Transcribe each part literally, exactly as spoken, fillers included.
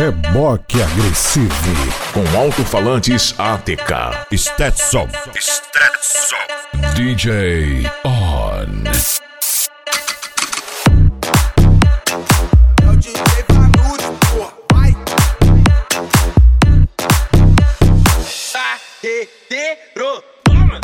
Reboque agressivo. Com alto-falantes A T K. Stetson. Stetson. D J On. É o D J Vanucci, porra. Vai. Carreteiro. Toma.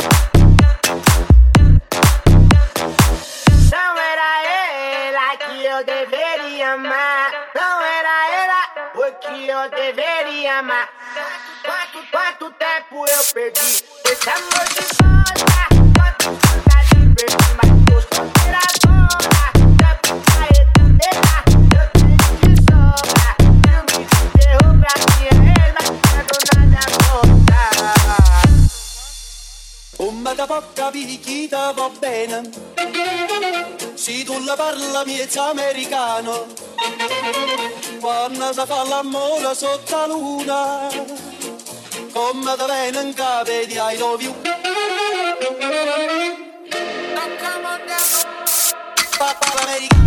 Não era ela que eu deveria amar. Não era ela o que eu deveria amar. Quanto, quanto tempo eu perdi esse amor de volta? Quanto saudade perdi, mas tô solteira agora. Tempo pra eternidade, eu tenho de sobra. Filme de terror pra minha ex, mas quando nada volta. Come da poca picchita va bene, se tu la parla miezza americano, quando si fa l'amore sotto la luna, come da bene in capo di I love you. Papa l'americano.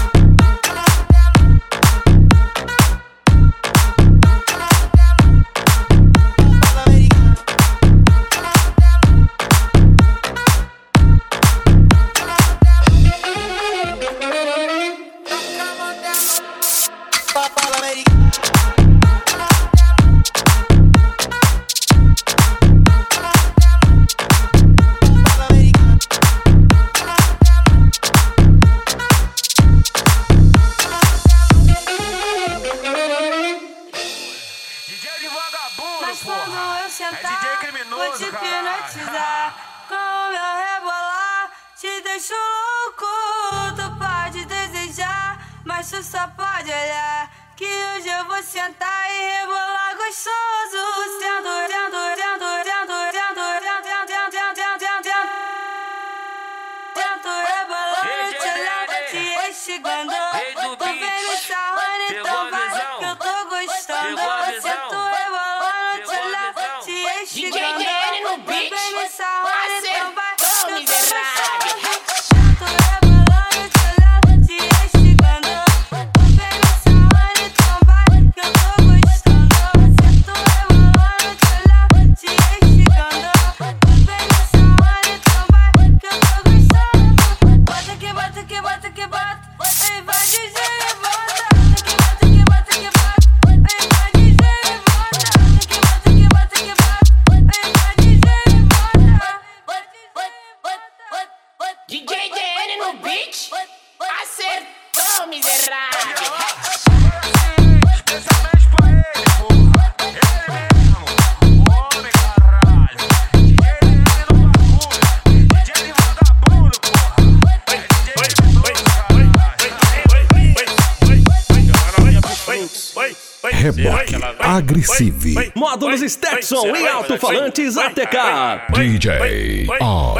Mas quando eu sentar, vou te hipnotizar. Com o meu rebolar, te deixo louco. Tu pode desejar, mas tu só pode olhar. Que hoje eu vou sentar e rebolar gostoso. Sendo, sendo, sendo, sendo, sendo, sendo, sendo, sendo, sendo. Tento rebolando, te olhando, te instigando. Tu vem me sarrando, então vai que eu tô gostando. Eu sento rebolando, te olhando, te instigando. Tu vem me sarrando, então vai que eu tô gostando. Tento rebolando, te olhando, te instigando. Tu vem me sarrando, então vai que eu tô gostando. Sento rebolando, te olhando, te instigando. Tu vem me sarrando, então vai que eu tô gostando. Bota que bota que bota que bota, aí vai D J e bota. Bota que bota que bota, aí vai D J e bota. Bota que bota que bota, aí vai D J e bota. D J D N no beat, acertou, miserável. Especialmente pra ele, porra. Ele mesmo, o homem, caralho. D J D N no bagulho. D J vagabundo, porra. É D J Reboque agressivo. Módulos Stetson e alto-falantes A T K. D J On.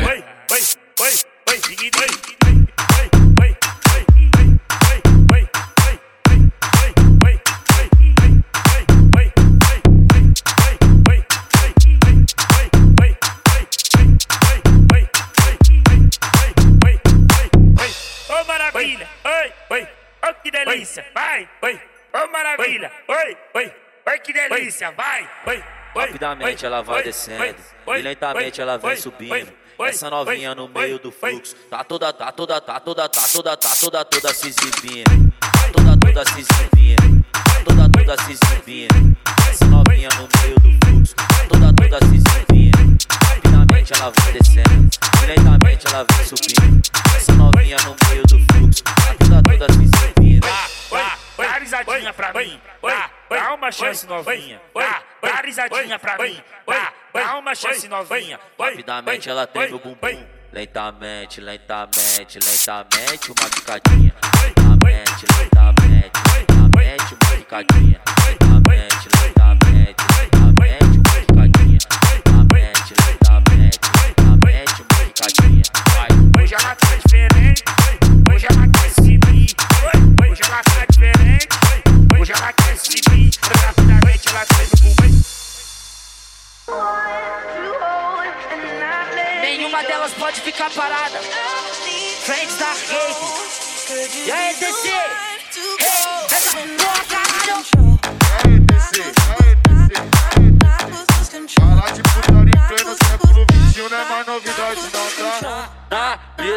Ô maravilha, oi, oi, oh que delícia, vai, oi, ô maravilha, oi, oi, oi que delícia, vai, oi. Rapidamente ela vai descendo e lentamente ela vem subindo. Essa novinha no meio do fluxo tá toda, tá toda, tá toda, tá toda, tá toda, toda se exibindo. Tá toda, toda se exibindo. Tá toda, toda se exibindo. Essa novinha no meio do fluxo tá toda, toda se exibindo. Rapidamente ela vai descendo e lentamente ela vem subindo. Essa novinha no meio do fluxo tá toda, toda se exibindo. Dá risadinha pra mim, dá, dá uma chance novinha, dá, dá risadinha pra mim, dá, dá uma chance novinha. Rapidamente ela treme o bumbum, lentamente, lentamente, lentamente uma picadinha. Lentamente, lentamente, lentamente uma picadinha. Lentamente, lentamente, lentamente uma picadinha. Lentamente, lentamente, lentamente uma picadinha. Vai. Hoje ela tá diferente, hoje ela quer se vir, hoje ela tá diferente, hoje ela quer se vir. Rapidamente ela treme o bumbum. Nenhuma delas pode ficar parada. Frente da rede. E aí, D C? Hey, essa porra, caralho.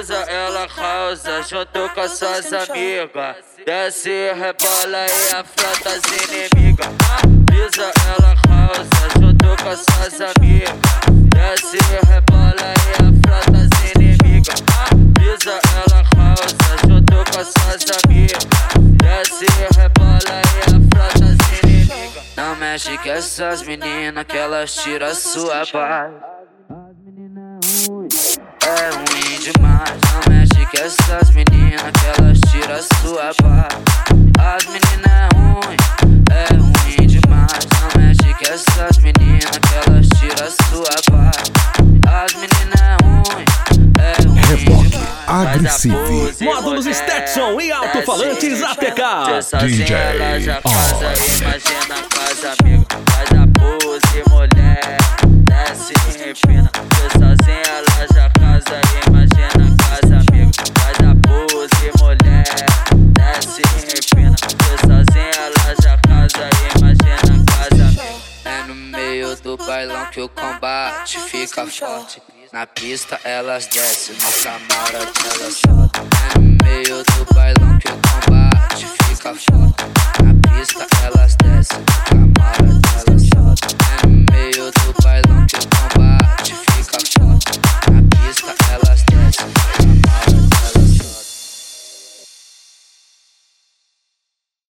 brisa ela causa junto com suas amigas. Desce e rebola e afronta as inimigas. Brisa ela causa junto com suas amigas. Desce e rebola e afronta as inimigas. Brisa ela causa junto com suas amigas. Desce e rebola e afronta as inimigas. Não mexe com essas meninas que elas tiram sua paz. É ruim demais, não mexe com essas meninas que elas tiram sua paz. As meninas é ruim, é ruim demais. Não mexe com essas meninas que elas tiram sua paz. As meninas é ruim, é ruim Reboque demais. Agressivo. Módulos Stetson e alto-falantes A T K. D J ela já casa, On. imagina a casa, amigo. Faz a pose, mulher, desce e empina. Cê sozinha ela já casa, imagina a casa, amigo. Faz a pose, mulher, desce e empina. Cê sozinha ela já casa, imagina a casa, amigo. É no meio do bailão que o combate fica forte. Na pista elas descem, no camarote elas soltam. É no meio do bailão que o combate fica forte. Na